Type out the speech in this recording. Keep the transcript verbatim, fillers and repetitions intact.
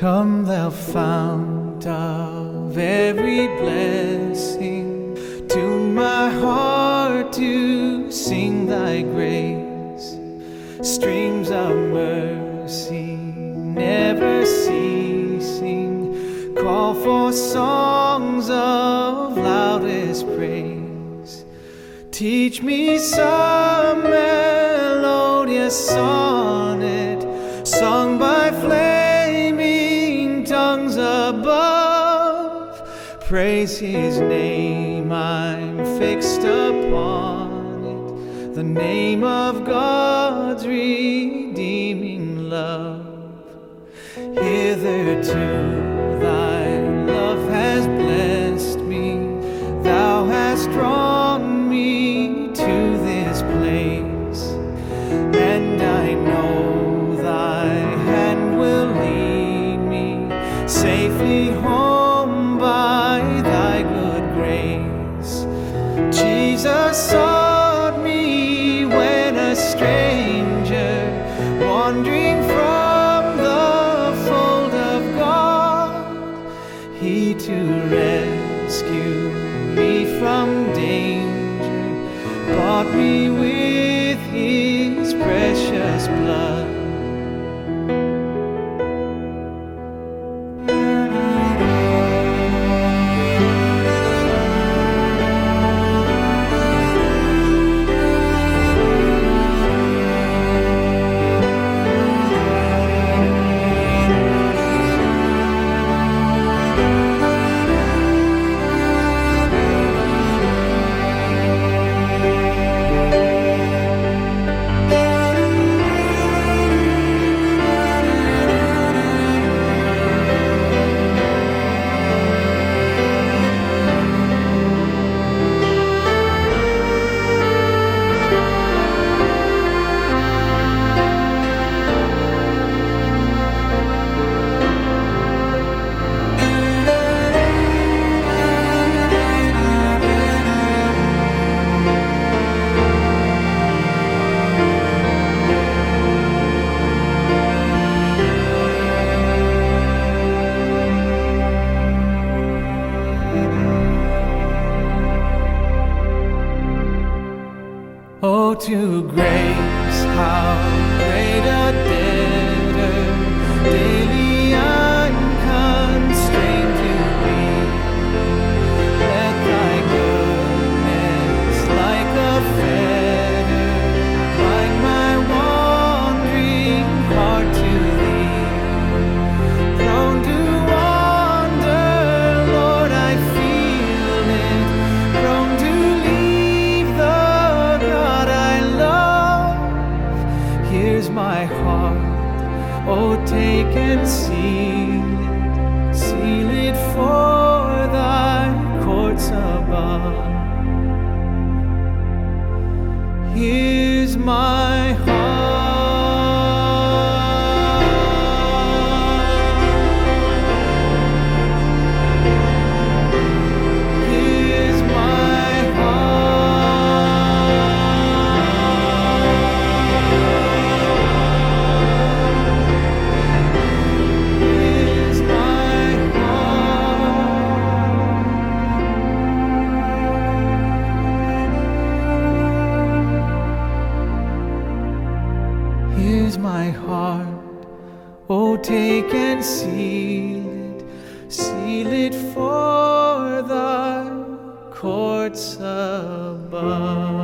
Come thou fount of every blessing, tune my heart to sing thy grace. Streams of mercy never ceasing, call for songs of loudest praise. Teach me some melodious sonnet, sung by flaming tongues above. Praise his name, I'm fixed upon it, the name of God's redeeming love. Hitherto thy love has blessed me, thou hast drawn me to this place, and I know thy hand will lead me safely home by thy good grace. Jesus sought me when a stranger, wandering from the fold of God. He to rescue me from danger bought me with his precious blood. Oh, to grace, how great a debtor daily I'm constrained to be. Let thy goodness like a fetter bind my wandering heart to thee. Prone to wander, Lord, I feel it, prone to leave the God I love. Here's my heart, oh take and seal it, seal it for thy courts above. Here's my heart. Here's my Here's my heart. Here's my heart, oh take and seal it, seal it for thy courts above.